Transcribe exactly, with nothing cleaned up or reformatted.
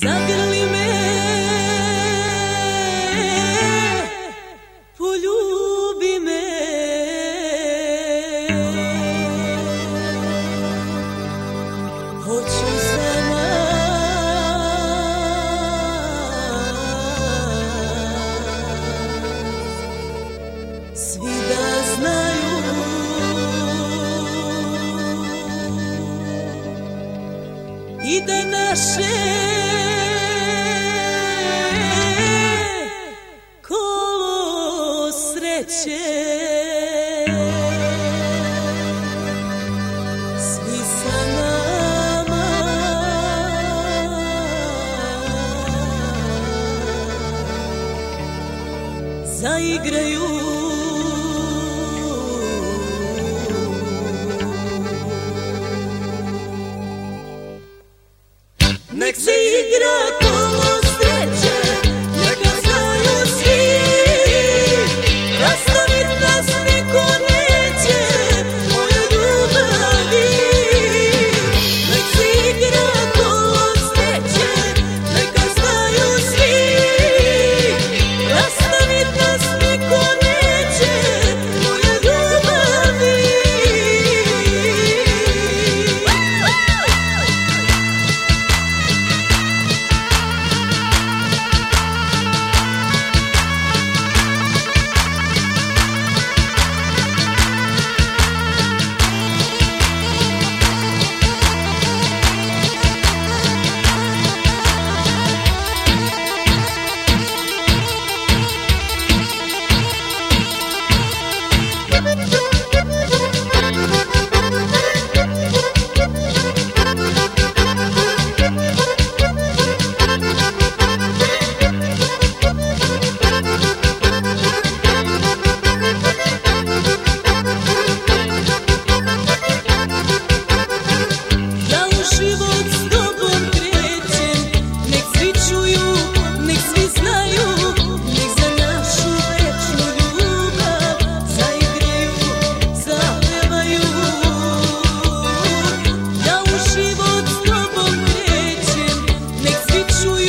Zagrli me, poljubi me, hoću sama svi da znaju i da naše kolo sreće svi sa nama zaigraju. Nek se igra kolo sreće, neka znaju svi, rastavit nas niko neće, moja ljubavi. Nek se igra kolo sreće, neka znaju svi, rastavit nas niko neće, moja ljubavi. Nek svi čuju